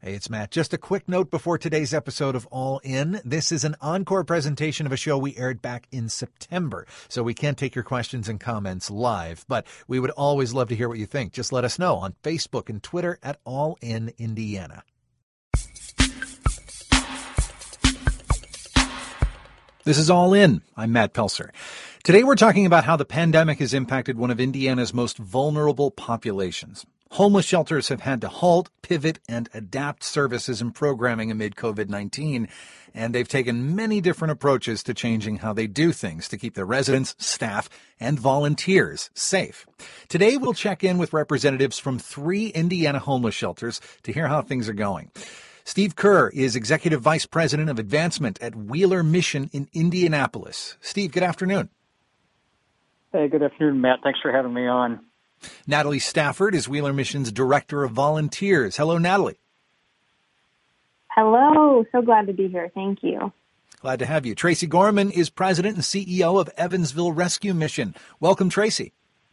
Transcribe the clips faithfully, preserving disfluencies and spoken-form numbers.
Hey, it's Matt. Just a quick note before today's episode of All In. This is an encore presentation of a show we aired back in September, so we can't take your questions and comments live, but we would always love to hear what you think. Just let us know on Facebook and Twitter at All In Indiana. This is All In. I'm Matt Pelser. Today we're talking about how the pandemic has impacted one of Indiana's most vulnerable populations. Homeless shelters have had to halt, pivot, and adapt services and programming amid covid nineteen, and they've taken many different approaches to changing how they do things to keep their residents, staff, and volunteers safe. Today we'll check in with representatives from three Indiana homeless shelters to hear how things are going. Steve Kerr is Executive Vice President of Advancement at Wheeler Mission in Indianapolis. Steve, good afternoon. Hey, good afternoon, Matt. Thanks for having me on. Natalie Stafford is Wheeler Mission's Director of Volunteers. Hello, Natalie. Hello. So glad to be here. Thank you. Glad to have you. Tracy Gorman is President and C E O of Evansville Rescue Mission. Welcome, Tracy.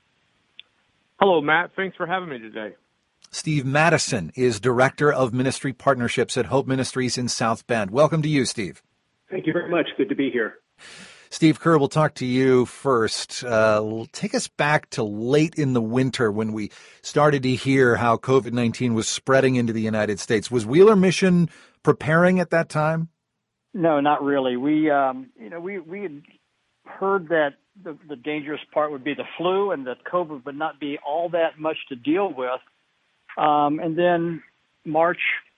Hello, Matt. Thanks for having me today. Steve Madison is Director of Ministry Partnerships at Hope Ministries in South Bend. Welcome to you, Steve. Thank you very much. Good to be here. Steve Kerr, we'll talk to you first. Uh, take us back to late in the winter when we started to hear how covid nineteen was spreading into the United States. Was Wheeler Mission preparing at that time? No, not really. We, um, you know, we we had heard that the, the dangerous part would be the flu and that COVID would not be all that much to deal with. Um, and then March,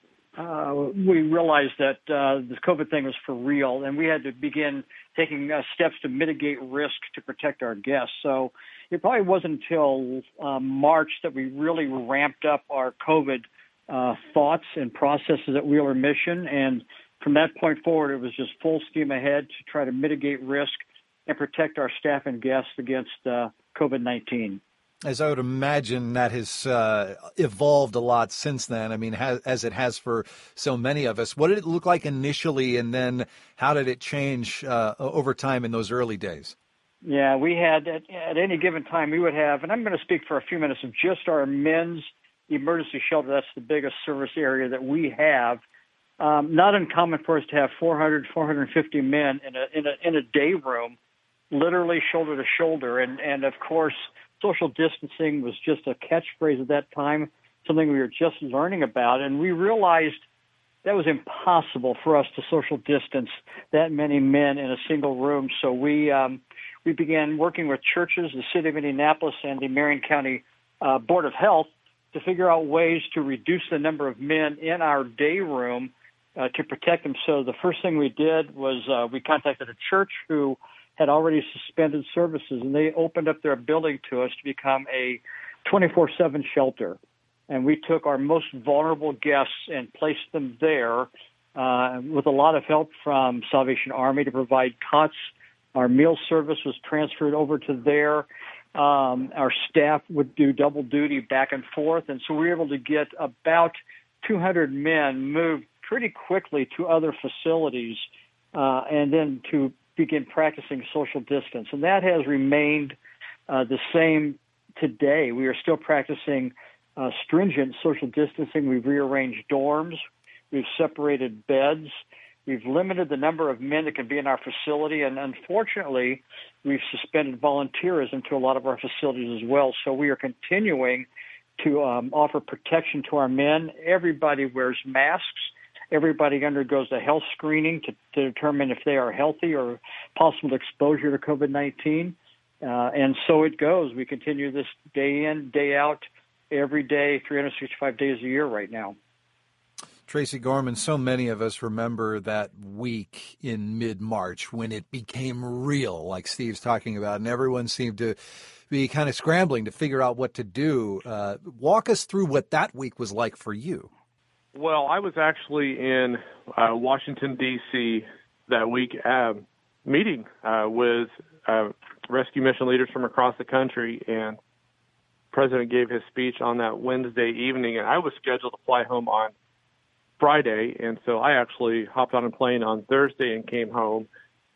uh, we realized that uh, the COVID thing was for real, and we had to begin taking uh, steps to mitigate risk to protect our guests. So it probably wasn't until uh, March that we really ramped up our COVID uh, thoughts and processes at Wheeler Mission. And from that point forward, it was just full steam ahead to try to mitigate risk and protect our staff and guests against uh, COVID nineteen. As I would imagine, that has uh, evolved a lot since then. I mean, has, as it has for so many of us. What did it look like initially, and then how did it change uh, over time in those early days? Yeah, we had, at, at any given time, we would have, and I'm going to speak for a few minutes of just our men's emergency shelter. That's the biggest service area that we have. Um, not uncommon for us to have four hundred, four hundred fifty men in a, in a, in a day room, literally shoulder to shoulder. And, and of course, social distancing was just a catchphrase at that time, something we were just learning about. And we realized that was impossible for us to social distance that many men in a single room. So we um, we began working with churches, the city of Indianapolis, and the Marion County uh, Board of Health to figure out ways to reduce the number of men in our day room uh, to protect them. So the first thing we did was uh, we contacted a church who had already suspended services, and they opened up their building to us to become a twenty-four seven shelter. And we took our most vulnerable guests and placed them there uh, with a lot of help from Salvation Army to provide cots. Our meal service was transferred over to there. Um, our staff would do double duty back and forth, and so we were able to get about two hundred men moved pretty quickly to other facilities uh, and then to begin practicing social distance. And that has remained uh, the same today. We are still practicing uh, stringent social distancing. We've rearranged dorms. We've separated beds. We've limited the number of men that can be in our facility. And unfortunately, we've suspended volunteerism to a lot of our facilities as well. So we are continuing to um, offer protection to our men. Everybody wears masks. Everybody undergoes a health screening to, to determine if they are healthy or possible exposure to COVID nineteen. Uh, and so it goes. We continue this day in, day out, every day, three hundred sixty-five days a year right now. Tracy Gorman, so many of us remember that week in mid-March when it became real, like Steve's talking about, and everyone seemed to be kind of scrambling to figure out what to do. Uh, walk us through what that week was like for you. Well, I was actually in uh, Washington, D C that week uh, meeting uh, with uh, rescue mission leaders from across the country, and the President gave his speech on that Wednesday evening, and I was scheduled to fly home on Friday, and so I actually hopped on a plane on Thursday and came home.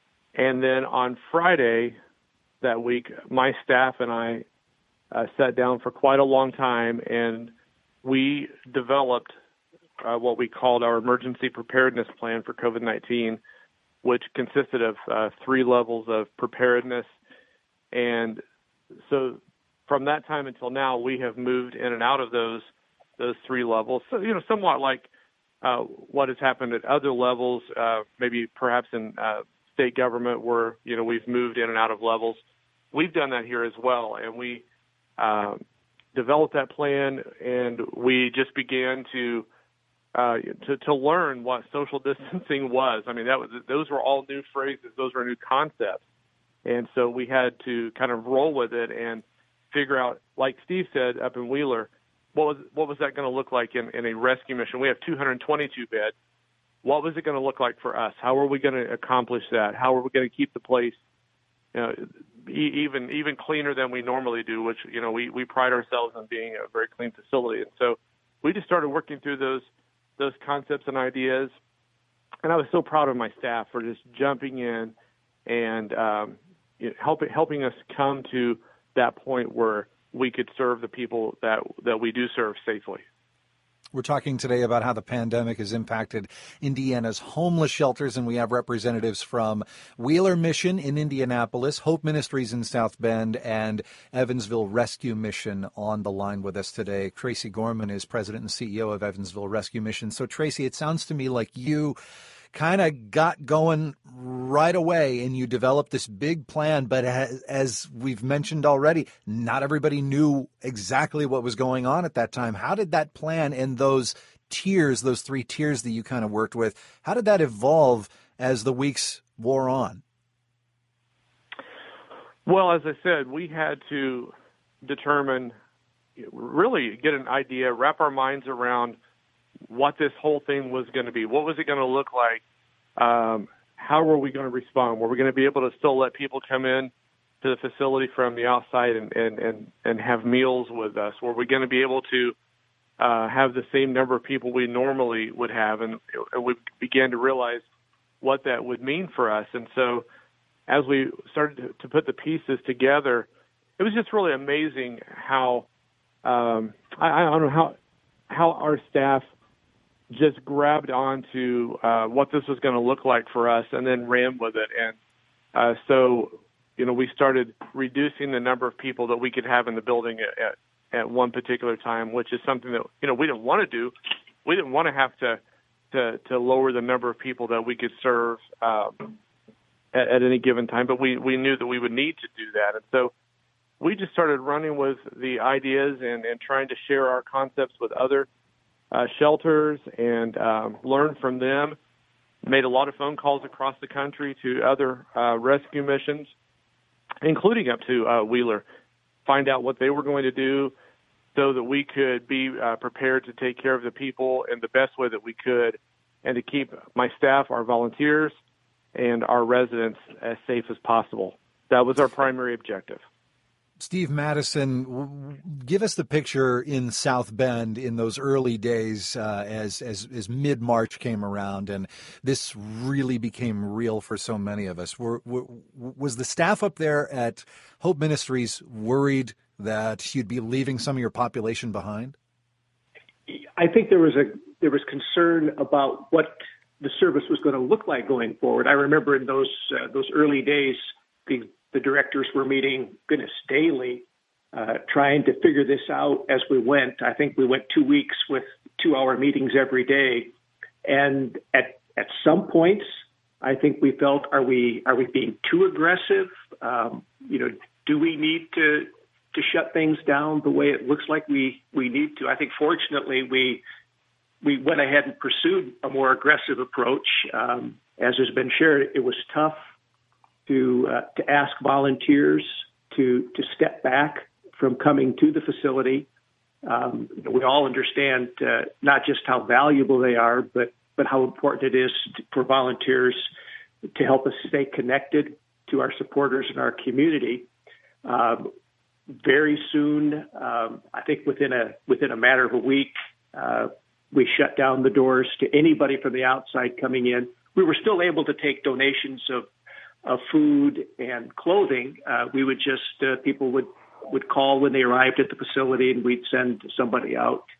And then on Friday that week, my staff and I uh, sat down for quite a long time, and we developed uh, what we called our emergency preparedness plan for COVID nineteen, which consisted of uh, three levels of preparedness. And so from that time until now, we have moved in and out of those those three levels. So, you know, somewhat like uh, what has happened at other levels, uh, maybe perhaps in uh, state government where, you know, we've moved in and out of levels. We've done that here as well. And we uh, developed that plan, and we just began to, uh, to to learn what social distancing was. I mean, that was those were all new phrases. Those were new concepts. And so we had to kind of roll with it and figure out, like Steve said up in Wheeler, what was what was that going to look like in, in a rescue mission? We have two hundred twenty-two beds. What was it going to look like for us? How are we going to accomplish that? How are we going to keep the place, you know, e- even even cleaner than we normally do, which, you know, we, we pride ourselves on being a very clean facility. And so we just started working through those those concepts and ideas. And I was so proud of my staff for just jumping in and um, you know, helping helping us come to that point where we could serve the people that that we do serve safely. We're talking today about how the pandemic has impacted Indiana's homeless shelters, and we have representatives from Wheeler Mission in Indianapolis, Hope Ministries in South Bend, and Evansville Rescue Mission on the line with us today. Tracy Gorman is president and C E O of Evansville Rescue Mission. So, Tracy, it sounds to me like you kind of got going right away and you developed this big plan. But as, as we've mentioned already, not everybody knew exactly what was going on at that time. How did that plan and those tiers, those three tiers that you kind of worked with, how did that evolve as the weeks wore on? Well, as I said, we had to determine, really get an idea, wrap our minds around what this whole thing was going to be. What was it going to look like? Um, how were we going to respond? Were we going to be able to still let people come in to the facility from the outside and, and, and, and have meals with us? Were we going to be able to uh, have the same number of people we normally would have? And, and we began to realize what that would mean for us. And so as we started to, to put the pieces together, it was just really amazing how, um, I, I don't know how, how our staff just grabbed onto uh, what this was going to look like for us and then ran with it. And uh, so, you know, we started reducing the number of people that we could have in the building at, at, at one particular time, which is something that, you know, we didn't want to do. We didn't want to have to, to, to lower the number of people that we could serve um, at, at any given time, but we, we knew that we would need to do that. And so we just started running with the ideas and, and trying to share our concepts with other Uh, shelters and um, learn from them. Made a lot of phone calls across the country to other uh, rescue missions, including up to uh, Wheeler, find out what they were going to do so that we could be uh, prepared to take care of the people in the best way that we could and to keep my staff, our volunteers, and our residents as safe as possible. That was our primary objective. Steve Madison, give us the picture in South Bend in those early days uh, as, as as mid-March came around and this really became real for so many of us. Were, were, was the staff up there at Hope Ministries worried that you'd be leaving some of your population behind? I think there was a there was concern about what the service was going to look like going forward. I remember in those uh, those early days, the The directors were meeting, goodness, daily, uh, trying to figure this out as we went. I think we went two weeks with two-hour meetings every day. And at at some points, I think we felt, are we are we being too aggressive? Um, you know, do we need to to shut things down the way it looks like we, we need to? I think fortunately we we went ahead and pursued a more aggressive approach. Um, as has been shared, it was tough to uh, to ask volunteers to to step back from coming to the facility. Um, we all understand uh, not just how valuable they are, but but how important it is to, for volunteers to help us stay connected to our supporters in our community. Um, very soon, um, I think within a within a matter of a week, uh, we shut down the doors to anybody from the outside coming in. We were still able to take donations of of food and clothing. Uh, we would just, uh, people would, would call when they arrived at the facility and we'd send somebody out to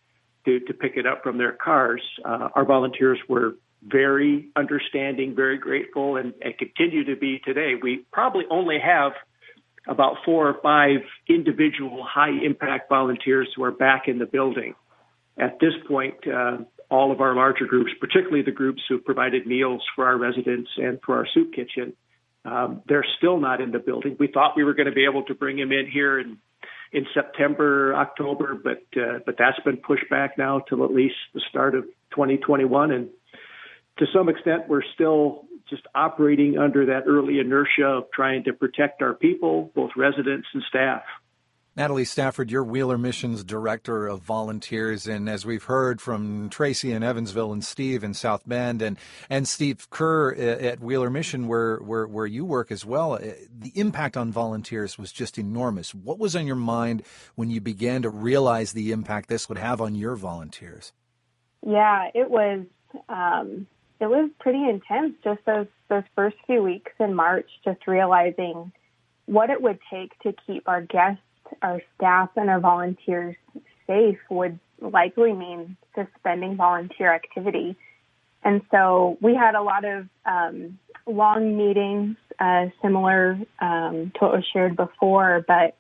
to, to pick it up from their cars. Uh, our volunteers were very understanding, very grateful, and, and continue to be today. We probably only have about four or five individual high-impact volunteers who are back in the building. At this point, uh, all of our larger groups, particularly the groups who provided meals for our residents and for our soup kitchen, um, they're still not in the building. We thought we were going to be able to bring them in here in, in September, October, but uh, but that's been pushed back now till at least the start of twenty twenty-one. And to some extent, we're still just operating under that early inertia of trying to protect our people, both residents and staff. Natalie Stafford, you're Wheeler Mission's Director of Volunteers, and as we've heard from Tracy in Evansville and Steve in South Bend and, and Steve Kerr at Wheeler Mission, where, where, where you work as well, the impact on volunteers was just enormous. What was on your mind when you began to realize the impact this would have on your volunteers? Yeah, it was um, it was pretty intense, just those, those first few weeks in March, just realizing what it would take to keep our guests, our staff, and our volunteers safe would likely mean suspending volunteer activity. And so we had a lot of um, long meetings, uh, similar um, to what was shared before, but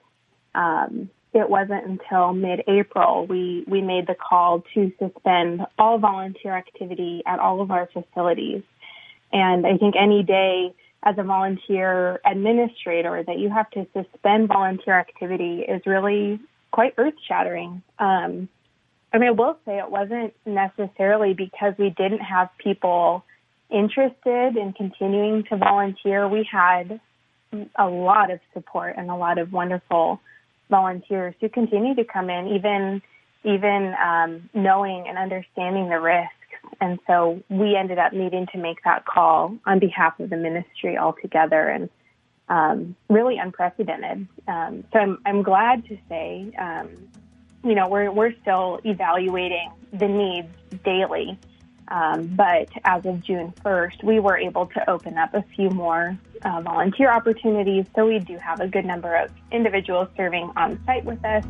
um, it wasn't until mid-April we, we made the call to suspend all volunteer activity at all of our facilities. And I think any day as a volunteer administrator that you have to suspend volunteer activity is really quite earth-shattering. Um, I mean, I will say it wasn't necessarily because we didn't have people interested in continuing to volunteer. We had a lot of support and a lot of wonderful volunteers who continue to come in, even even um, knowing and understanding the risks. And so we ended up needing to make that call on behalf of the ministry altogether, and um, really unprecedented. Um, so I'm, I'm glad to say, um, you know, we're we're still evaluating the needs daily. Um, but as of June first, we were able to open up a few more uh, volunteer opportunities. So we do have a good number of individuals serving on site with us.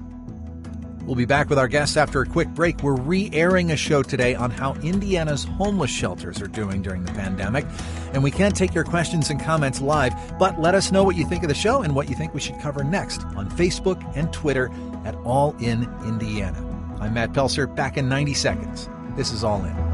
We'll be back with our guests after a quick break. We're re-airing a show today on how Indiana's homeless shelters are doing during the pandemic. And we can't take your questions and comments live, but let us know what you think of the show and what you think we should cover next on Facebook and Twitter at All In Indiana. I'm Matt Pelser, back in ninety seconds. This is All In.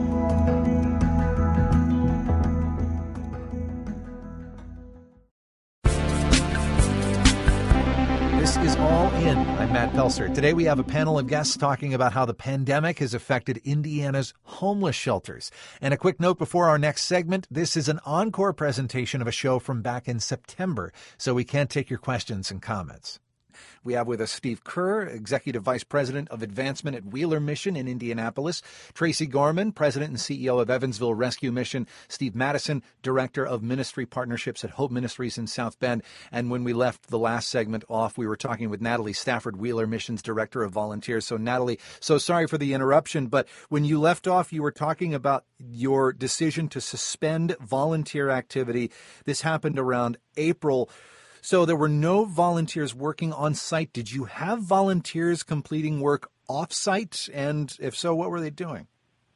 This is All In. I'm Matt Pelser. Today we have a panel of guests talking about how the pandemic has affected Indiana's homeless shelters. And a quick note before our next segment, this is an encore presentation of a show from back in September, so we can't take your questions and comments. We have with us Steve Kerr, Executive Vice President of Advancement at Wheeler Mission in Indianapolis, Tracy Gorman, President and C E O of Evansville Rescue Mission, Steve Madison, Director of Ministry Partnerships at Hope Ministries in South Bend. And when we left the last segment off, we were talking with Natalie Stafford, Wheeler Mission's Director of Volunteers. So Natalie, so sorry for the interruption, but when you left off, you were talking about your decision to suspend volunteer activity. This happened around April. So there were no volunteers working on site. Did you have volunteers completing work off-site? And if so, what were they doing?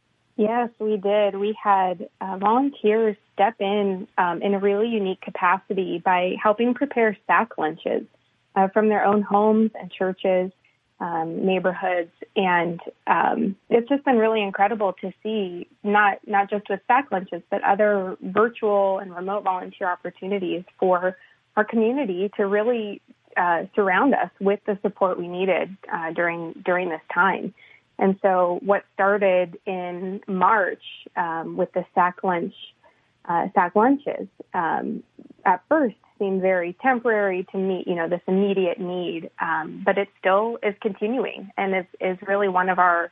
Yes, we did. We had uh, volunteers step in um, in a really unique capacity by helping prepare sack lunches uh, from their own homes and churches, um, neighborhoods. And um, it's just been really incredible to see, not, not just with sack lunches, but other virtual and remote volunteer opportunities for our community to really uh, surround us with the support we needed uh, during during this time. And so what started in March um, with the sack lunch, uh, sack lunches, um, at first seemed very temporary to meet, you know, this immediate need, um, but it still is continuing and is, is really one of our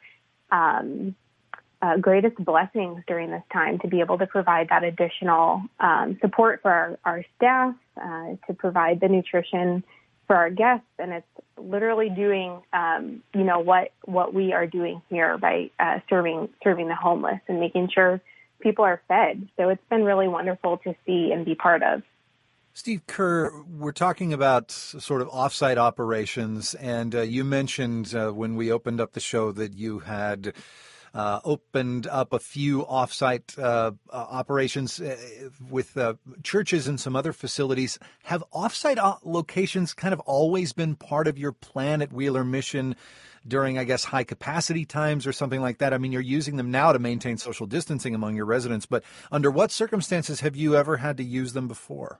um, Uh, greatest blessings during this time, to be able to provide that additional um, support for our, our staff, uh, to provide the nutrition for our guests. And it's literally doing, um, you know, what what we are doing here by uh, serving serving the homeless and making sure people are fed. So it's been really wonderful to see and be part of. Steve Kerr, we're talking about sort of offsite operations, and uh, you mentioned uh, when we opened up the show that you had uh, opened up a few offsite uh, uh, operations uh, with uh, churches and some other facilities. Have offsite o- locations kind of always been part of your plan at Wheeler Mission during, I guess, high capacity times or something like that? I mean, you're using them now to maintain social distancing among your residents, but under what circumstances have you ever had to use them before?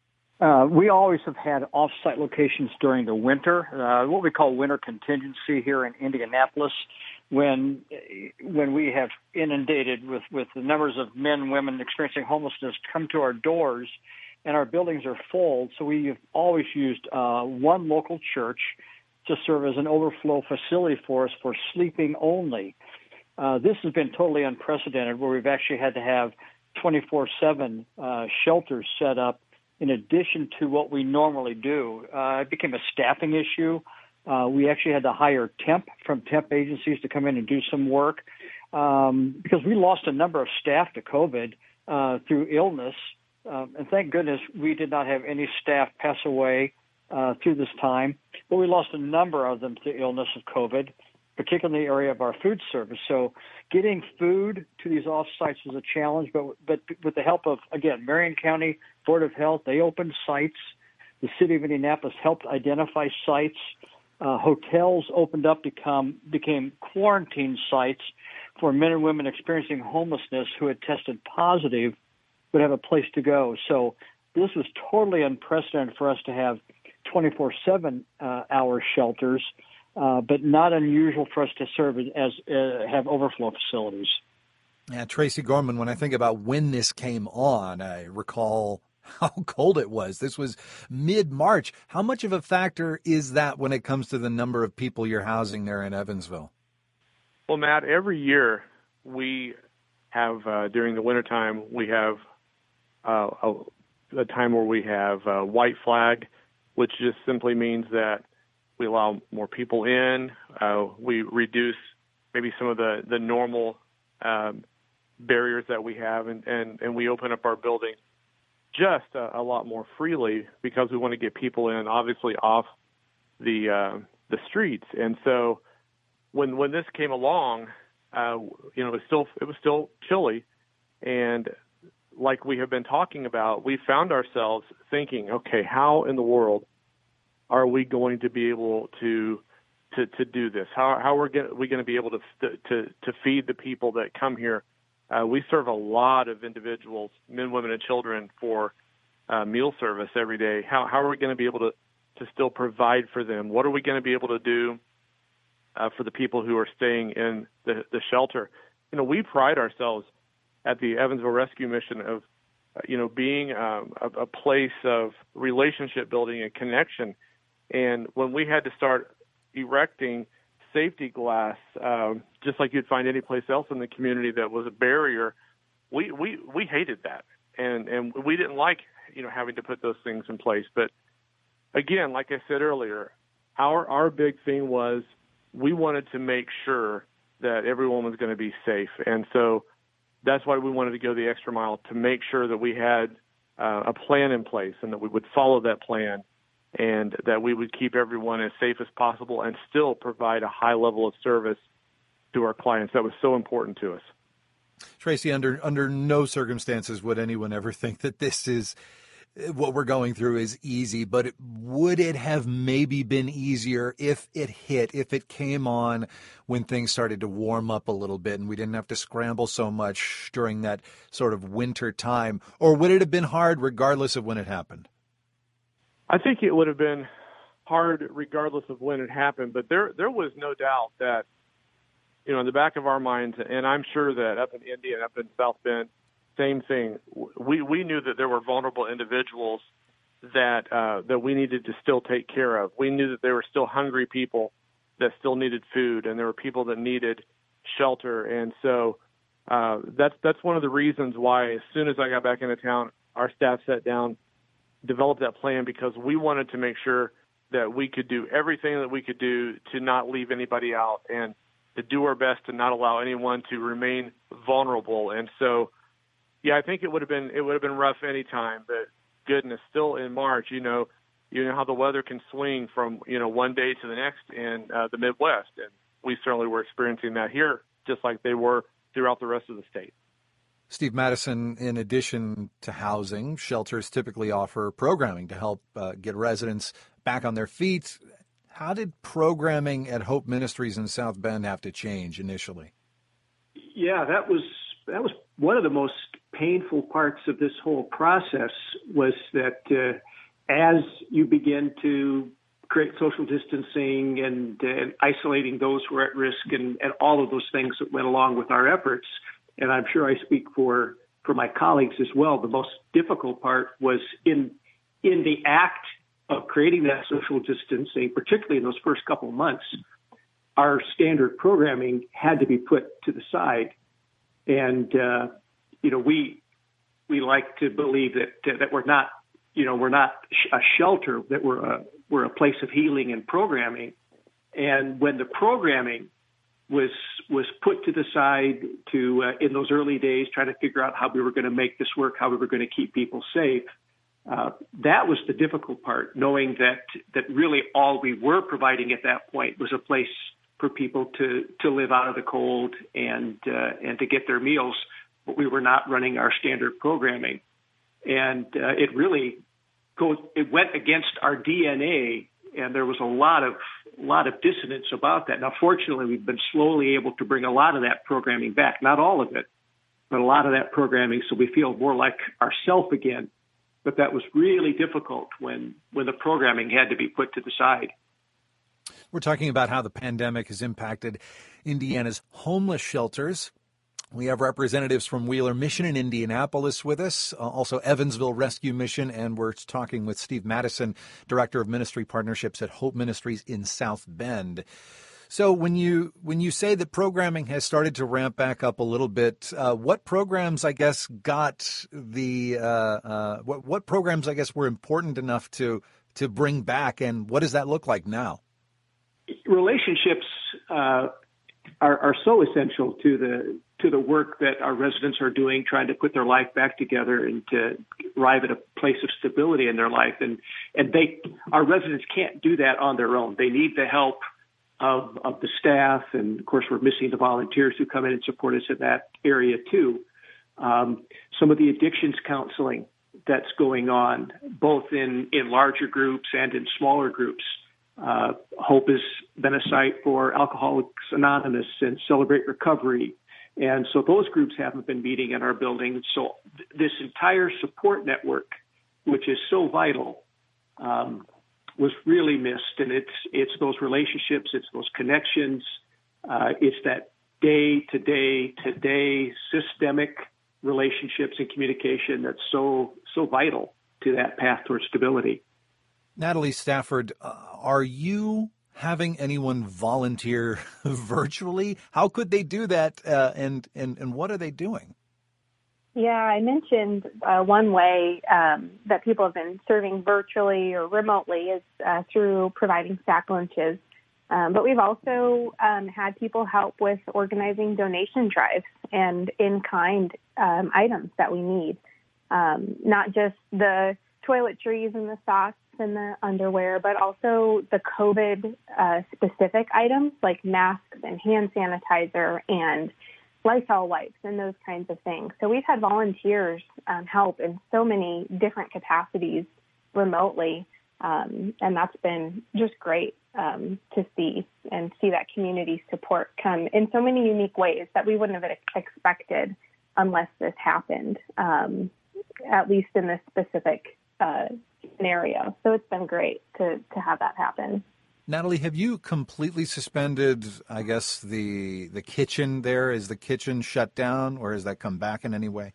Uh, we always have had off-site locations during the winter, uh, what we call winter contingency here in Indianapolis, when when we have inundated with, with the numbers of men and women experiencing homelessness come to our doors and our buildings are full. So we've always used uh, one local church to serve as an overflow facility for us for sleeping only. Uh, this has been totally unprecedented, where we've actually had to have twenty-four seven uh, shelters set up in addition to what we normally do. Uh, it became a staffing issue. Uh, we actually had to hire temp from temp agencies to come in and do some work um, because we lost a number of staff to COVID uh, through illness. Um, and thank goodness we did not have any staff pass away uh, through this time. But we lost a number of them to illness of COVID, particularly in the area of our food service. So getting food to these off-sites was a challenge, but but with the help of, again, Marion County Board of Health, they opened sites. The city of Indianapolis helped identify sites. Uh, hotels opened up to become, became quarantine sites for men and women experiencing homelessness who had tested positive would have a place to go. So this was totally unprecedented for us to have twenty-four seven uh, hour shelters, uh, but not unusual for us to serve as uh, have overflow facilities. Yeah, Tracy Gorman, when I think about when this came on, I recall how cold it was. This was mid-March. How much of a factor is that when it comes to the number of people you're housing there in Evansville? Well, Matt, every year we have, uh, during the wintertime, we have uh, a, a time where we have uh, white flag, which just simply means that we allow more people in. Uh, we reduce maybe some of the, the normal um, barriers that we have, and, and, and we open up our building just a, a lot more freely because we want to get people in, obviously, off the uh, the streets. And so when when this came along, uh, you know, it was still it was still chilly, and like we have been talking about, we found ourselves thinking, okay, how in the world are we going to be able to to, to do this? How how are we going to be able to to to feed the people that come here? Uh, we serve a lot of individuals, men, women, and children, for uh, meal service every day. How how are we going to be able to, to still provide for them? What are we going to be able to do uh, for the people who are staying in the, the shelter? You know, we pride ourselves at the Evansville Rescue Mission of, uh, you know, being um, a, a place of relationship building and connection. And when we had to start erecting safety glass, um, just like you'd find any place else in the community that was a barrier, we, we, we hated that. And, and we didn't like, you know, having to put those things in place. But again, like I said earlier, our, our big thing was we wanted to make sure that everyone was going to be safe. And so that's why we wanted to go the extra mile to make sure that we had uh, a plan in place and that we would follow that plan, and that we would keep everyone as safe as possible and still provide a high level of service to our clients. That was so important to us. Tracy, under under no circumstances would anyone ever think that this is what we're going through is easy, but it, would it have maybe been easier if it hit, if it came on when things started to warm up a little bit and we didn't have to scramble so much during that sort of winter time? Or would it have been hard regardless of when it happened? I think it would have been hard regardless of when it happened, but there there was no doubt that, you know, in the back of our minds, and I'm sure that up in Indy and up in South Bend, same thing. We we knew that there were vulnerable individuals that uh, that we needed to still take care of. We knew that there were still hungry people that still needed food, and there were people that needed shelter. And so uh, that's that's one of the reasons why, as soon as I got back into town, our staff sat down, developed that plan, because we wanted to make sure that we could do everything that we could do to not leave anybody out and to do our best to not allow anyone to remain vulnerable. And so, yeah, I think it would have been it would have been rough any time, but goodness, still in March, you know, you know how the weather can swing from, you know, one day to the next in uh, the Midwest. And we certainly were experiencing that here, just like they were throughout the rest of the state. Steve Madison, in addition to housing, shelters typically offer programming to help uh, get residents back on their feet. How did programming at Hope Ministries in South Bend have to change initially? Yeah, that was that was one of the most painful parts of this whole process, was that uh, as you begin to create social distancing and, and isolating those who are at risk and, and all of those things that went along with our efforts, and I'm sure I speak for, for my colleagues as well, the most difficult part was in in the act of creating that social distancing, particularly in those first couple of months, our standard programming had to be put to the side. And, uh, you know, we we like to believe that uh, that we're not, you know, we're not a shelter, that we're a, we're a place of healing and programming. And when the programming was was put to the side to uh, in those early days, trying to figure out how we were going to make this work, how we were going to keep people safe, uh, that was the difficult part, knowing that that really all we were providing at that point was a place for people to, to live out of the cold and uh, and to get their meals, but we were not running our standard programming. And uh, it really goes, it went against our D N A, and there was a lot of a lot of dissonance about that. Now, fortunately, we've been slowly able to bring a lot of that programming back, not all of it, but a lot of that programming, so we feel more like ourselves again. But that was really difficult when, when the programming had to be put to the side. We're talking about how the pandemic has impacted Indiana's homeless shelters. We have representatives from Wheeler Mission in Indianapolis with us, uh, also Evansville Rescue Mission, and we're talking with Steve Madison, Director of Ministry Partnerships at Hope Ministries in South Bend. So when you when you say that programming has started to ramp back up a little bit, uh, what programs, I guess, got the uh, uh, what, what programs, I guess, were important enough to to bring back, and what does that look like now? Relationships uh, are, are so essential to the to the work that our residents are doing, trying to put their life back together and to arrive at a place of stability in their life. And and they our residents can't do that on their own. They need the help of of the staff, and of course we're missing the volunteers who come in and support us in that area too. Um, some of the addictions counseling that's going on, both in, in larger groups and in smaller groups. Uh, Hope has been a site for Alcoholics Anonymous and Celebrate Recovery. And so those groups haven't been meeting in our building. So th- this entire support network, which is so vital, um, was really missed. And it's it's those relationships, it's those connections, uh, it's that day-to-day, today systemic relationships and communication that's so so vital to that path towards stability. Natalie Stafford, uh, are you having anyone volunteer virtually? How could they do that, uh, and, and, and what are they doing? Yeah, I mentioned uh, one way um, that people have been serving virtually or remotely is uh, through providing stack lunches. Um, but we've also um, had people help with organizing donation drives and in-kind um, items that we need, um, not just the toiletries and the socks and the underwear, but also the COVID uh, specific items like masks and hand sanitizer and Lysol wipes and those kinds of things. So we've had volunteers um, help in so many different capacities remotely, um, and that's been just great um, to see and see that community support come in so many unique ways that we wouldn't have expected unless this happened, um, at least in this specific uh, scenario. So it's been great to, to have that happen. Natalie, have you completely suspended, I guess, the the kitchen there? Is the kitchen shut down, or has that come back in any way?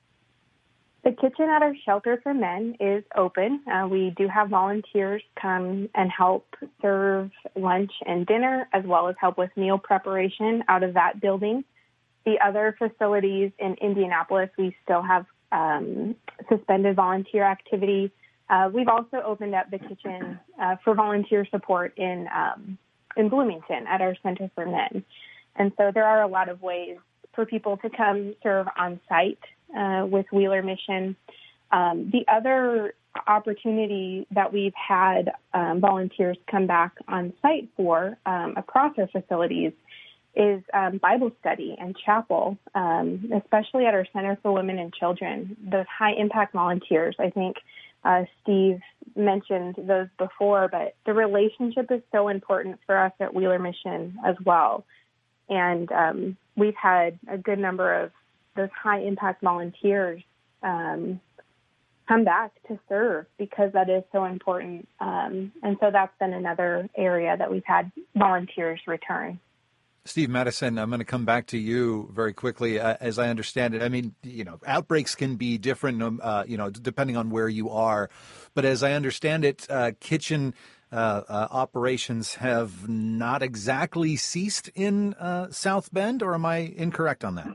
The kitchen at our shelter for men is open. Uh, we do have volunteers come and help serve lunch and dinner, as well as help with meal preparation out of that building. The other facilities in Indianapolis, we still have um, suspended volunteer activity. Uh, we've also opened up the kitchen uh, for volunteer support in um, in Bloomington at our Center for Men. And so there are a lot of ways for people to come serve on site uh, with Wheeler Mission. Um, the other opportunity that we've had um, volunteers come back on site for um, across our facilities is um, Bible study and chapel, um, especially at our Center for Women and Children. Those high-impact volunteers, I think uh, Steve mentioned those before, but the relationship is so important for us at Wheeler Mission as well. And um, we've had a good number of those high-impact volunteers um, come back to serve because that is so important. Um, and so that's been another area that we've had volunteers return. Steve Madison, I'm going to come back to you very quickly. Uh, as I understand it, I mean, you know, outbreaks can be different, um, uh, you know, depending on where you are. But as I understand it, uh, kitchen uh, uh, operations have not exactly ceased in uh, South Bend, or am I incorrect on that?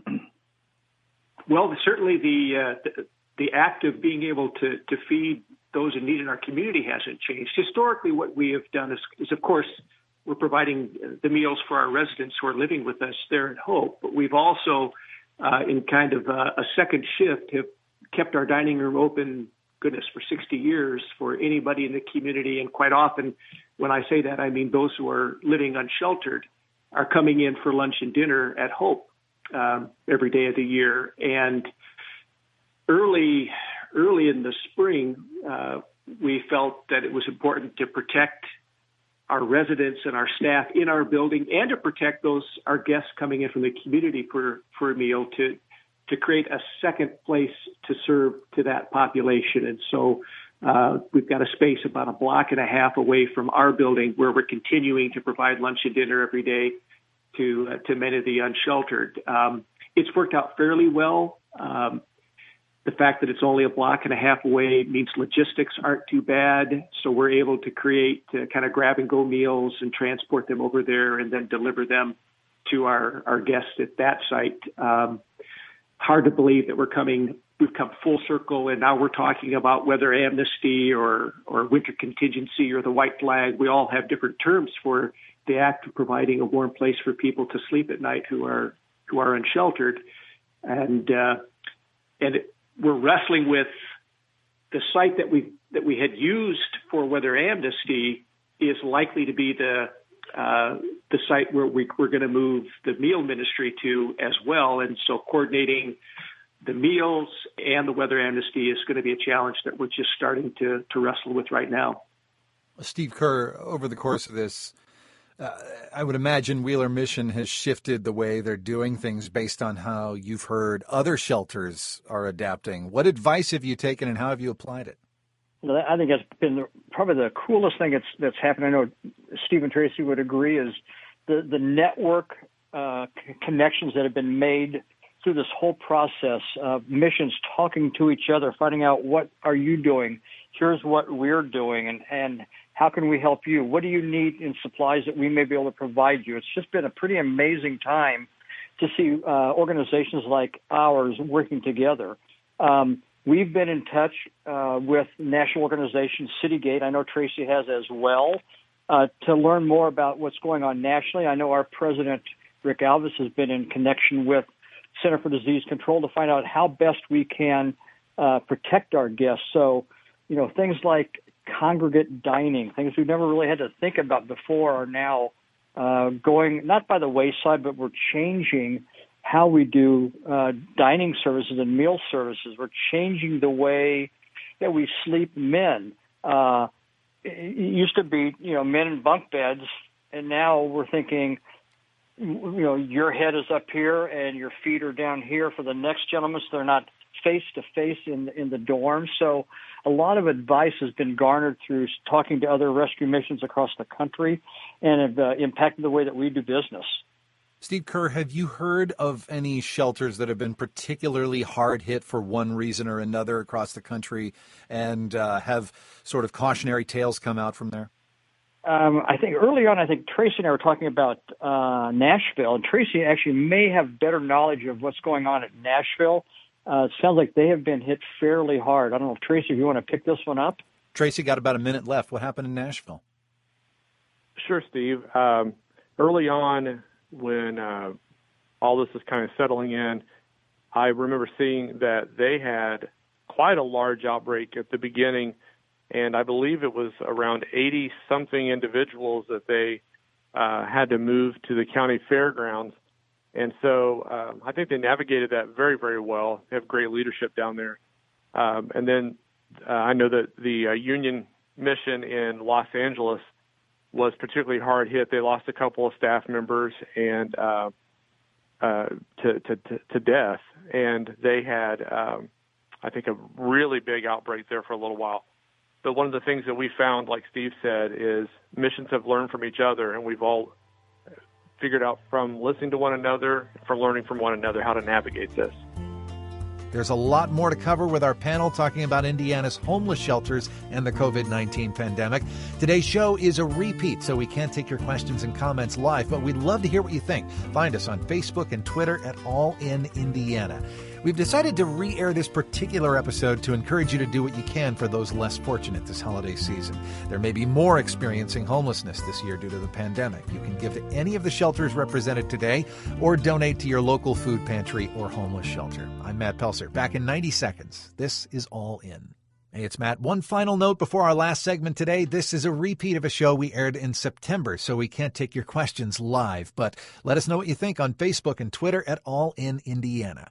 Well, certainly the, uh, the the act of being able to, to feed those in need in our community hasn't changed. Historically, what we have done is, is, of course, we're providing the meals for our residents who are living with us there at Hope, but we've also, uh, in kind of a, a second shift, have kept our dining room open, goodness, for sixty years for anybody in the community. And quite often, when I say that, I mean those who are living unsheltered are coming in for lunch and dinner at Hope um, every day of the year. And early, early in the spring, uh, we felt that it was important to protect our residents and our staff in our building, and to protect those our guests coming in from the community for, for a meal, to to create a second place to serve to that population. And so uh, we've got a space about a block and a half away from our building where we're continuing to provide lunch and dinner every day to uh, to many of the unsheltered. Um, it's worked out fairly well. Um, The fact that it's only a block and a half away means logistics aren't too bad. So we're able to create uh, kind of grab and go meals and transport them over there and then deliver them to our, our guests at that site. Um, hard to believe that we're coming, we've come full circle, and now we're talking about weather amnesty or, or winter contingency or the white flag. We all have different terms for the act of providing a warm place for people to sleep at night who are, who are unsheltered. And, uh, and it, we're wrestling with the site that we that we had used for weather amnesty is likely to be the uh, the site where we, we're going to move the meal ministry to as well. And so coordinating the meals and the weather amnesty is going to be a challenge that we're just starting to, to wrestle with right now. Steve Kerr, over the course of this, Uh, I would imagine Wheeler Mission has shifted the way they're doing things based on how you've heard other shelters are adapting. What advice have you taken and how have you applied it? Well, I think that's been the, probably the coolest thing that's, that's happened. I know Steve and Tracy would agree, is the, the network uh, c- connections that have been made through this whole process of missions talking to each other, finding out what are you doing, here's what we're doing, and, and how can we help you? What do you need in supplies that we may be able to provide you? It's just been a pretty amazing time to see uh, organizations like ours working together. Um, we've been in touch uh, with national organizations, Citygate, I know Tracy has as well, uh, to learn more about what's going on nationally. I know our president, Rick Alvis, has been in connection with Center for Disease Control to find out how best we can uh, protect our guests. So, you know, things like congregate dining, things we've never really had to think about before, are now uh, going not by the wayside, but we're changing how we do uh, dining services and meal services. We're changing the way that we sleep men. Uh, it used to be, you know, men in bunk beds, and now we're thinking, you know, your head is up here and your feet are down here for the next gentleman, so they're not face to face in in the dorm. So a lot of advice has been garnered through talking to other rescue missions across the country, and have uh, impacted the way that we do business. Steve Kerr, have you heard of any shelters that have been particularly hard hit for one reason or another across the country, and uh, have sort of cautionary tales come out from there? Um, I think early on, I think Tracy and I were talking about uh, Nashville, and Tracy actually may have better knowledge of what's going on at Nashville. Uh, it sounds like they have been hit fairly hard. I don't know if, Tracy, if you want to pick this one up. Tracy, got about a minute left. What happened in Nashville? Sure, Steve. Um, early on, when uh, all this was kind of settling in, I remember seeing that they had quite a large outbreak at the beginning, and I believe it was around eighty-something individuals that they uh, had to move to the county fairgrounds. And so um, I think they navigated that very, very well. They have great leadership down there. Um, and then uh, I know that the uh, Union Mission in Los Angeles was particularly hard hit. They lost a couple of staff members and uh, uh, to, to, to, to death. And they had, um, I think, a really big outbreak there for a little while. But one of the things that we found, like Steve said, is missions have learned from each other, and we've all figured out from listening to one another, from learning from one another, how to navigate this. There's a lot more to cover with our panel talking about Indiana's homeless shelters and the covid nineteen pandemic. Today's show is a repeat, so we can't take your questions and comments live, but we'd love to hear what you think. Find us on Facebook and Twitter at All In Indiana. We've decided to re-air this particular episode to encourage you to do what you can for those less fortunate this holiday season. There may be more experiencing homelessness this year due to the pandemic. You can give to any of the shelters represented today or donate to your local food pantry or homeless shelter. I'm Matt Pelser. Back in ninety seconds. This is All In. Hey, it's Matt. One final note before our last segment today. This is a repeat of a show we aired in September, so we can't take your questions live. But let us know what you think on Facebook and Twitter at All In Indiana.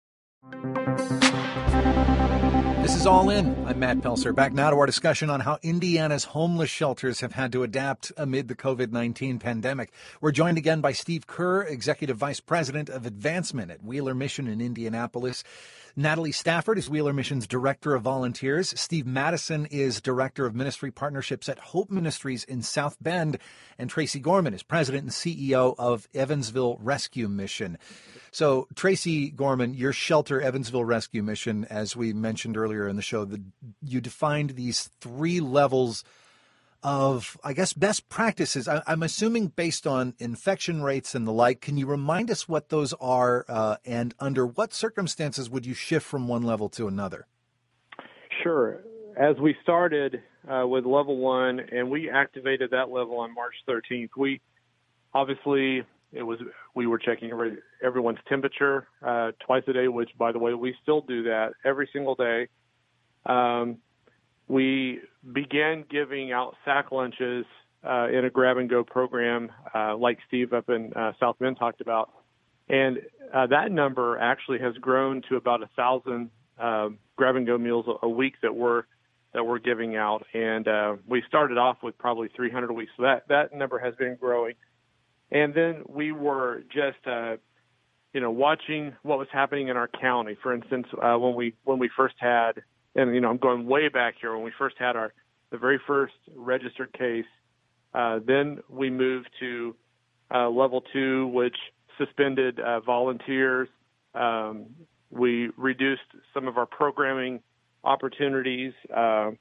This is All In. I'm Matt Pelser. Back now to our discussion on how Indiana's homeless shelters have had to adapt amid the covid nineteen pandemic. We're joined again by Steve Kerr, Executive Vice President of Advancement at Wheeler Mission in Indianapolis. Natalie Stafford is Wheeler Mission's Director of Volunteers. Steve Madison is Director of Ministry Partnerships at Hope Ministries in South Bend. And Tracy Gorman is President and C E O of Evansville Rescue Mission. So, Tracy Gorman, your shelter, Evansville Rescue Mission, as we mentioned earlier in the show, the, you defined these three levels of, I guess, best practices. I, I'm assuming based on infection rates and the like. Can you remind us what those are uh, and under what circumstances would you shift from one level to another? Sure. As we started uh, with level one and we activated that level on March thirteenth, we obviously it was we were checking every, everyone's temperature uh, twice a day, which, by the way, we still do that every single day. Um, we began giving out sack lunches uh, in a grab-and-go program uh, like Steve up in uh, South Bend talked about. And uh, that number actually has grown to about one thousand uh, grab-and-go meals a week that we're, that we're giving out. And uh, we started off with probably three hundred a week, so that, that number has been growing. And then we were just, uh, you know, watching what was happening in our county. For instance, uh, when we when we first had, and you know, I'm going way back here, when we first had our the very first registered case, uh, then we moved to uh, level two, which suspended uh, volunteers. Um, we reduced some of our programming opportunities. Uh,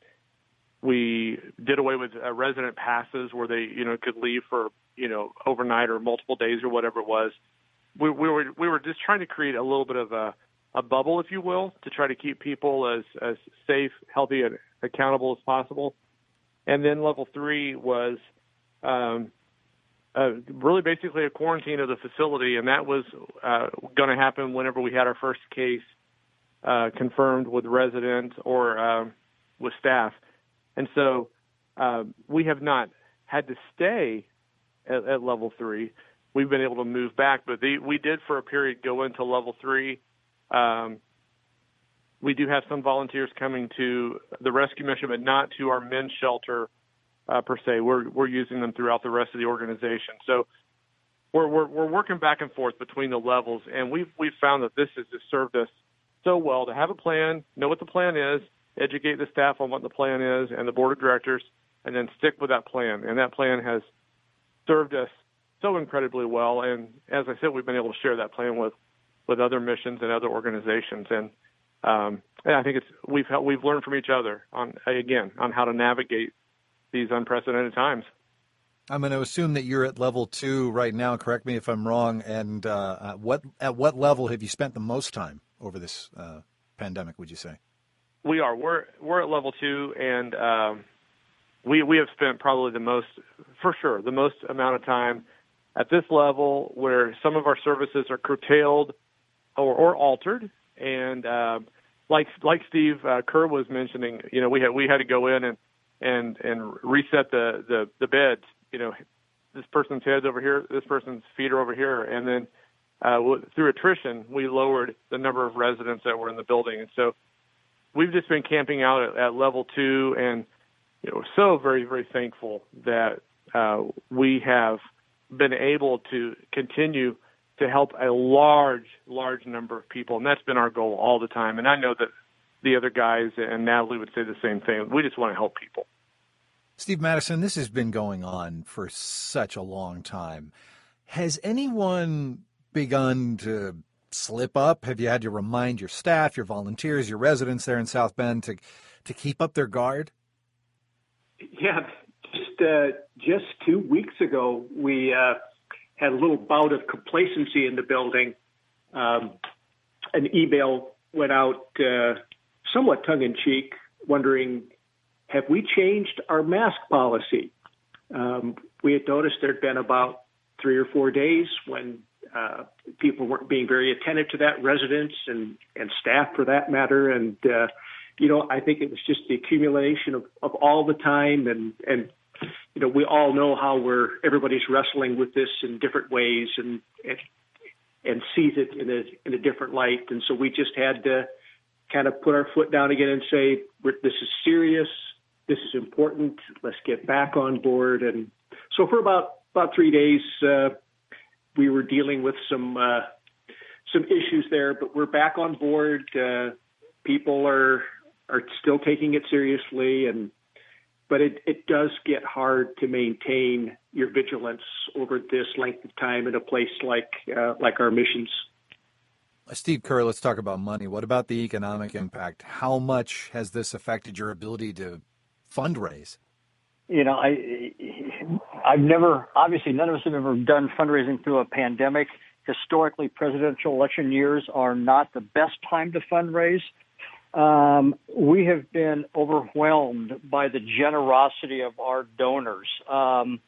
we did away with uh, resident passes where they, you know, could leave for, you know, overnight or multiple days or whatever it was. We, we were we were just trying to create a little bit of a, a bubble, if you will, to try to keep people as, as safe, healthy, and accountable as possible. And then level three was um, uh, really basically a quarantine of the facility, and that was uh, going to happen whenever we had our first case uh, confirmed with residents or um, with staff. And so uh, we have not had to stay at, at level three. We've been able to move back, but the, we did for a period go into level three. Um, we do have some volunteers coming to the rescue mission, but not to our men's shelter uh, per se. We're we're using them throughout the rest of the organization. So we're we're, we're working back and forth between the levels, and we've we've found that this has just served us so well to have a plan, know what the plan is, educate the staff on what the plan is, and the board of directors, and then stick with that plan. And that plan has served us so incredibly well. And as I said, we've been able to share that plan with, with other missions and other organizations. And, um, and I think it's we've we've learned from each other on again on how to navigate these unprecedented times. I'm going to assume that you're at level two right now. Correct me if I'm wrong. And uh, at what at what level have you spent the most time over this uh, pandemic? Would you say? We are. We're we're at level two, and um, we we have spent probably the most, for sure, the most amount of time at this level where some of our services are curtailed or, or altered, and uh, like like Steve uh, Kerr was mentioning, you know, we had we had to go in and and and reset the the the beds. You know, this person's head's over here, this person's feet are over here, and then uh, through attrition, we lowered the number of residents that were in the building, and so we've just been camping out at, at level two, and you know, so very very thankful that uh, we have been able to continue to help a large, large number of people. And that's been our goal all the time. And I know that the other guys and Natalie would say the same thing. We just want to help people. Steve Madison, this has been going on for such a long time. Has anyone begun to slip up? Have you had to remind your staff, your volunteers, your residents there in South Bend to to keep up their guard? Yeah, just uh, just two weeks ago, we uh, had a little bout of complacency in the building. Um, an email went out uh, somewhat tongue-in-cheek, wondering, have we changed our mask policy? Um, we had noticed there had been about three or four days when uh, people weren't being very attentive to that, residents and, and staff for that matter. And, uh, you know, I think it was just the accumulation of, of all the time and, and you know, we all know how we're everybody's wrestling with this in different ways and and, and sees it in a in a different light. And so we just had to kind of put our foot down again and say, this is serious. This is important. Let's get back on board. And so for about about three days, uh, we were dealing with some uh, some issues there, but we're back on board. Uh, people are are still taking it seriously, and but it, it does get hard to maintain your vigilance over this length of time in a place like uh, like our missions. Steve Kerr, let's talk about money. What about the economic impact? How much has this affected your ability to fundraise? You know, I, I've never, obviously none of us have ever done fundraising through a pandemic. Historically, presidential election years are not the best time to fundraise. Um, we have been overwhelmed by the generosity of our donors. Um,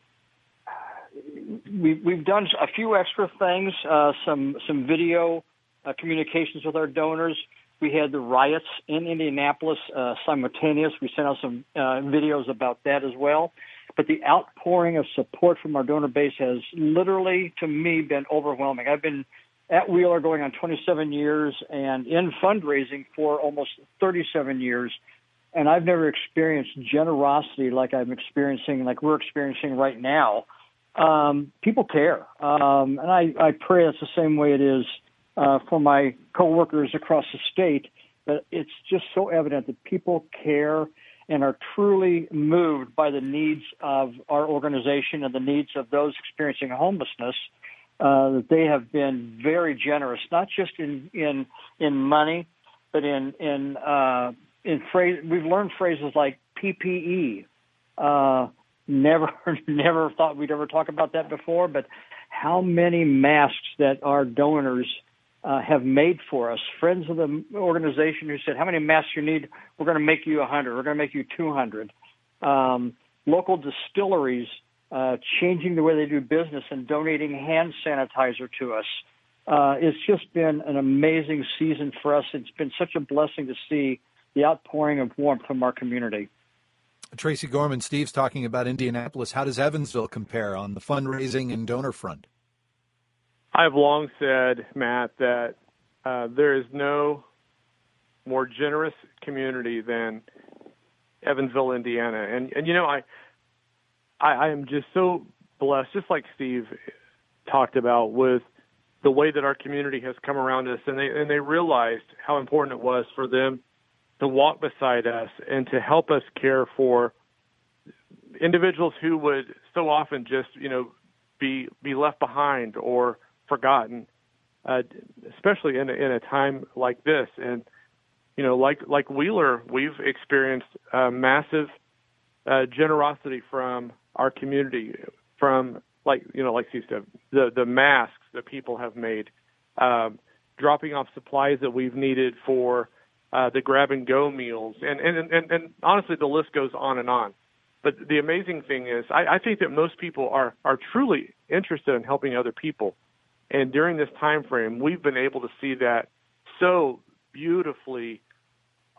we, we've done a few extra things, uh, some some video uh, communications with our donors. We had the riots in Indianapolis uh, simultaneous. We sent out some uh, videos about that as well. But the outpouring of support from our donor base has literally, to me, been overwhelming. I've been at Wheeler going on twenty-seven years and in fundraising for almost thirty-seven years. And I've never experienced generosity like I'm experiencing, like we're experiencing right now. Um, people care. Um, and I, I pray it's the same way it is uh, for my coworkers across the state, but it's just so evident that people care and are truly moved by the needs of our organization and the needs of those experiencing homelessness. Uh, that they have been very generous, not just in in, in money, but in in uh, in phrase. We've learned phrases like P P E. Uh, never never thought we'd ever talk about that before, but how many masks that our donors uh, have made for us. Friends of the organization who said, "How many masks you need? We're going to make you a hundred. We're going to make you two hundred." Um, local distilleries. Uh, changing the way they do business and donating hand sanitizer to us. Uh, it's just been an amazing season for us. It's been such a blessing to see the outpouring of warmth from our community. Tracy Gorman, Steve's talking about Indianapolis. How does Evansville compare on the fundraising and donor front? I've long said, Matt, that uh, there is no more generous community than Evansville, Indiana. And, and you know, I, I, I am just so blessed, just like Steve talked about, with the way that our community has come around us, and they and they realized how important it was for them to walk beside us and to help us care for individuals who would so often just, you know, be be left behind or forgotten, uh, especially in a, in a time like this. And you know, like like Wheeler, we've experienced uh, massive uh, generosity from our community, from like you know, like Steve said, the the masks that people have made, um, dropping off supplies that we've needed for uh, the grab and go meals, and, and and and honestly, the list goes on and on. But the amazing thing is, I, I think that most people are are truly interested in helping other people, and during this time frame, we've been able to see that so beautifully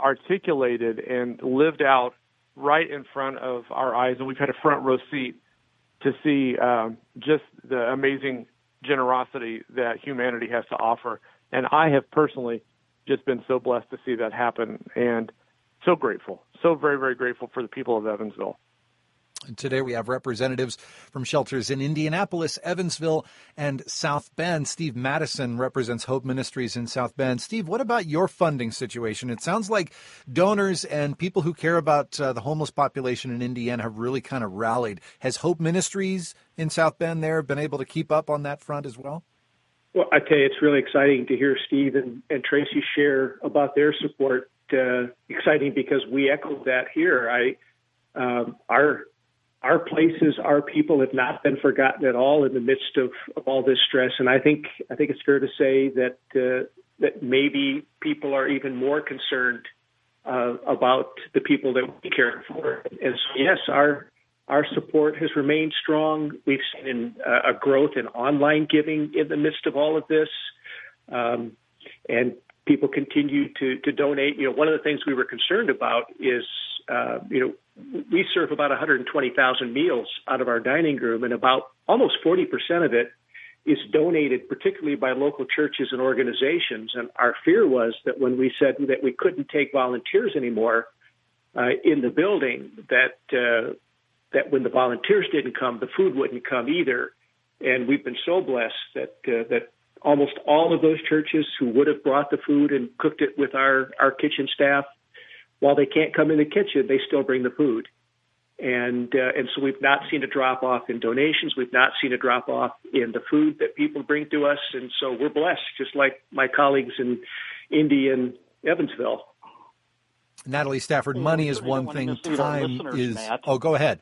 articulated and lived out right in front of our eyes, and we've had a front row seat to see um, just the amazing generosity that humanity has to offer. And I have personally just been so blessed to see that happen, and so grateful, so very, very grateful for the people of Evansville. And today we have representatives from shelters in Indianapolis, Evansville, and South Bend. Steve Madison represents Hope Ministries in South Bend. Steve, what about your funding situation? It sounds like donors and people who care about uh, the homeless population in Indiana have really kind of rallied. Has Hope Ministries in South Bend there been able to keep up on that front as well? Well, I tell you, it's really exciting to hear Steve and, and Tracy share about their support. Uh, exciting because we echoed that here. I, um, our Our places, our people have not been forgotten at all in the midst of, of all this stress. And I think I think it's fair to say that uh, that maybe people are even more concerned uh, about the people that we care for. And so, yes, our our support has remained strong. We've seen in, uh, a growth in online giving in the midst of all of this, um, and people continue to to donate. You know, one of the things we were concerned about is, uh, you know, we serve about one hundred twenty thousand meals out of our dining room, and about almost forty percent of it is donated, particularly by local churches and organizations. And our fear was that when we said that we couldn't take volunteers anymore uh, in the building, that uh, that when the volunteers didn't come, the food wouldn't come either. And we've been so blessed that uh, that almost all of those churches who would have brought the food and cooked it with our, our kitchen staff, while they can't come in the kitchen, they still bring the food. And uh, and so we've not seen a drop-off in donations. We've not seen a drop-off in the food that people bring to us. And so we're blessed, just like my colleagues in Indy and Evansville. Natalie Stafford, money is one thing, time is... Matt. Oh, go ahead.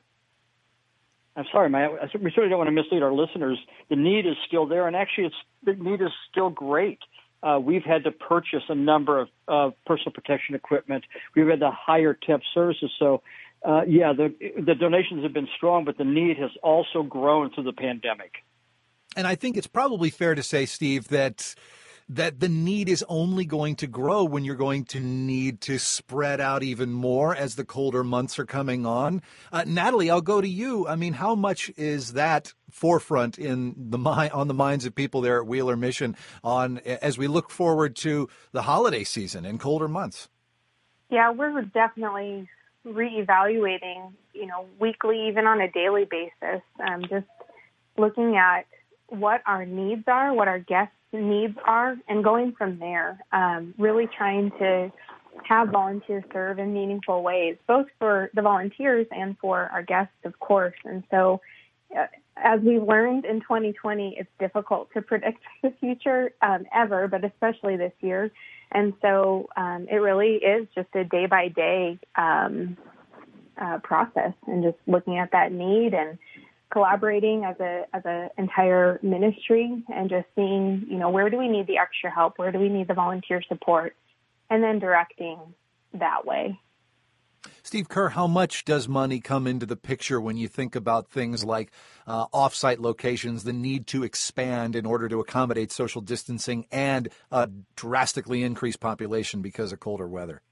I'm sorry, Matt. We certainly don't want to mislead our listeners. The need is still there, and actually it's, the need is still great. Uh, we've had to purchase a number of uh, personal protection equipment. We've had to hire temp services. So, uh, yeah, the, the donations have been strong, but the need has also grown through the pandemic. And I think it's probably fair to say, Steve, that that the need is only going to grow when you're going to need to spread out even more as the colder months are coming on. Uh, Natalie, I'll go to you. I mean, how much is that forefront in the mi- on the minds of people there at Wheeler Mission on as we look forward to the holiday season and colder months? Yeah, we're definitely reevaluating, you know, weekly, even on a daily basis, um, just looking at what our needs are, what our guests' needs are, and going from there, um, really trying to have volunteers serve in meaningful ways, both for the volunteers and for our guests, of course. And so uh, as we've learned in twenty twenty, it's difficult to predict the future um, ever, but especially this year. And so um, it really is just a day-by-day um, uh, process, and just looking at that need and collaborating as a as a entire ministry, and just seeing, you know, where do we need the extra help, where do we need the volunteer support, and then directing that way. Steve Kerr, how much does money come into the picture when you think about things like uh, off-site locations, the need to expand in order to accommodate social distancing, and a drastically increased population because of colder weather?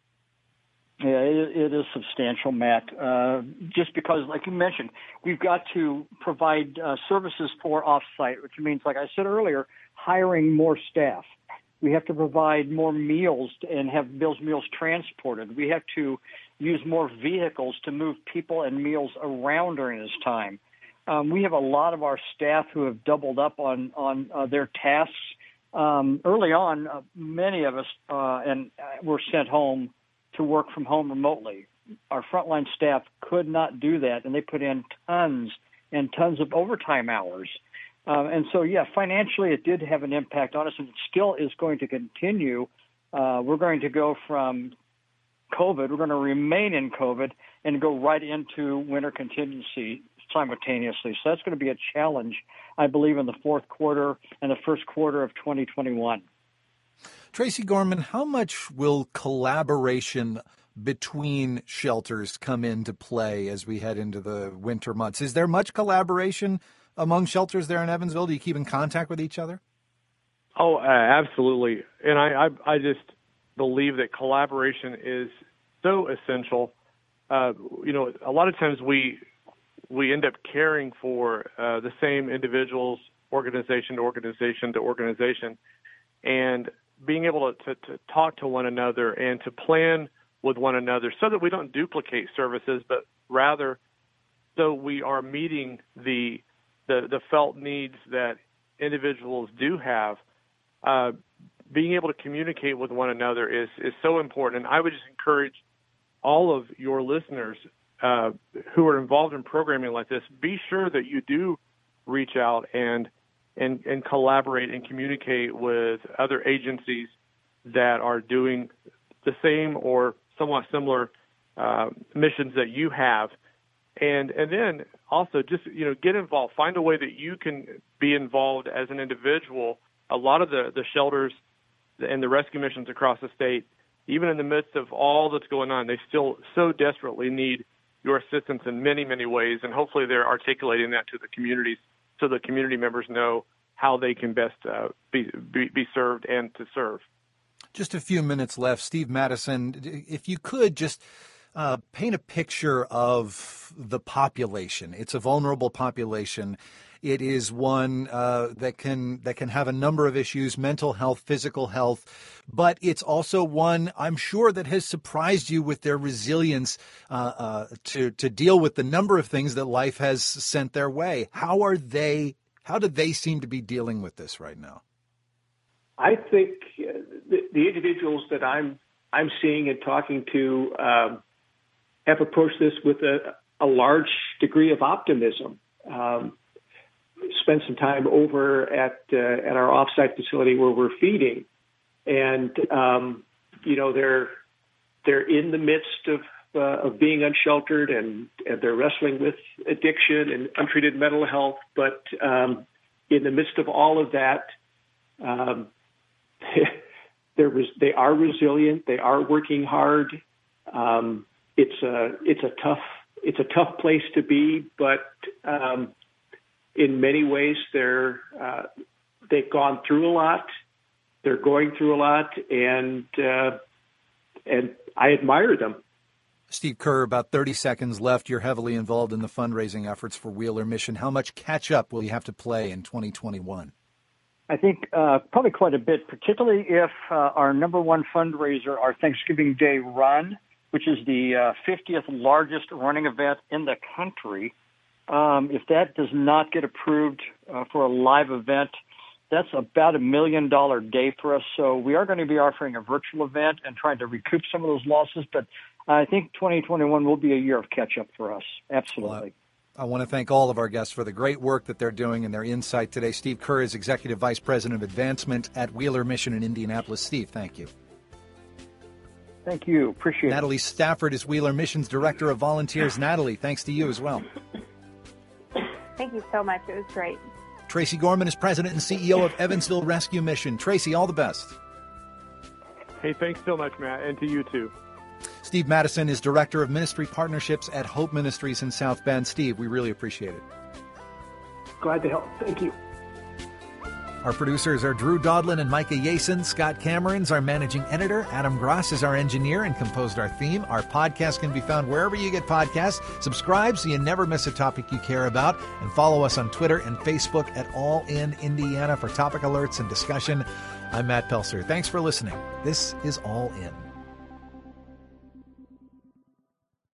Yeah, it, it is substantial, Matt. Uh, just because, like you mentioned, we've got to provide uh, services for off-site, which means, like I said earlier, hiring more staff. We have to provide more meals and have those meals transported. We have to use more vehicles to move people and meals around during this time. Um, we have a lot of our staff who have doubled up on, on uh, their tasks. Um, early on, uh, many of us uh, and uh, were sent home to work from home remotely. Our frontline staff could not do that, and they put in tons and tons of overtime hours. Um, and so, yeah, financially it did have an impact on us, and it still is going to continue. Uh, we're going to go from COVID, we're going to remain in COVID and go right into winter contingency simultaneously. So that's going to be a challenge, I believe, in the fourth quarter and the first quarter of twenty twenty-one. Tracy Gorman, how much will collaboration between shelters come into play as we head into the winter months? Is there much collaboration among shelters there in Evansville? Do you keep in contact with each other? Oh, uh, absolutely. And I, I, I just, believe that collaboration is so essential. Uh, you know, a lot of times we we end up caring for uh, the same individuals, organization to organization to organization, and being able to, to, to talk to one another and to plan with one another so that we don't duplicate services, but rather so we are meeting the the, the felt needs that individuals do have. Uh, being able to communicate with one another is, is so important. And I would just encourage all of your listeners uh, who are involved in programming like this, be sure that you do reach out and and, and collaborate and communicate with other agencies that are doing the same or somewhat similar uh, missions that you have. And and then also just, you know, get involved. Find a way that you can be involved as an individual. A lot of the, the shelters and the rescue missions across the state, even in the midst of all that's going on, they still so desperately need your assistance in many, many ways. And hopefully they're articulating that to the communities so the community members know how they can best uh, be, be be served and to serve. Just a few minutes left. Steve Madison, if you could just uh, paint a picture of the population. It's a vulnerable population. It is one uh, that can that can have a number of issues, mental health, physical health, but it's also one, I'm sure, that has surprised you with their resilience uh, uh, to to deal with the number of things that life has sent their way. How are they? How do they seem to be dealing with this right now? I think uh, the, the individuals that I'm I'm seeing and talking to um, have approached this with a, a large degree of optimism. Um, spent some time over at uh, at our offsite facility where we're feeding, and um, you know they're they're in the midst of uh, of being unsheltered, and, and they're wrestling with addiction and untreated mental health. But um, in the midst of all of that, um, they're they are resilient. They are working hard. Um, it's a it's a tough it's a tough place to be, but um, in many ways, they're uh, they've gone through a lot. They're going through a lot, and uh, and I admire them. Steve Kerr, about thirty seconds left. You're heavily involved in the fundraising efforts for Wheeler Mission. How much catch-up will you have to play in twenty twenty-one? I think uh, probably quite a bit, particularly if uh, our number one fundraiser, our Thanksgiving Day Run, which is the uh, fiftieth largest running event in the country, Um, if that does not get approved uh, for a live event, that's about a million dollar day for us. So we are going to be offering a virtual event and trying to recoup some of those losses. But I think twenty twenty-one will be a year of catch up for us. Absolutely. Well, I want to thank all of our guests for the great work that they're doing and their insight today. Steve Kerr is Executive Vice President of Advancement at Wheeler Mission in Indianapolis. Steve, thank you. Thank you. Appreciate it. Natalie Stafford is Wheeler Mission's Director of Volunteers. Natalie, thanks to you as well. Thank you so much. It was great. Tracy Gorman is President and C E O of Evansville Rescue Mission. Tracy, all the best. Hey, thanks so much, Matt, and to you too. Steve Madison is Director of Ministry Partnerships at Hope Ministries in South Bend. Steve, we really appreciate it. Glad to help. Thank you. Our producers are Drew Dodlin and Micah Yason. Scott Cameron's our managing editor. Adam Gross is our engineer and composed our theme. Our podcast can be found wherever you get podcasts. Subscribe so you never miss a topic you care about. And follow us on Twitter and Facebook at All In Indiana for topic alerts and discussion. I'm Matt Pelser. Thanks for listening. This is All In.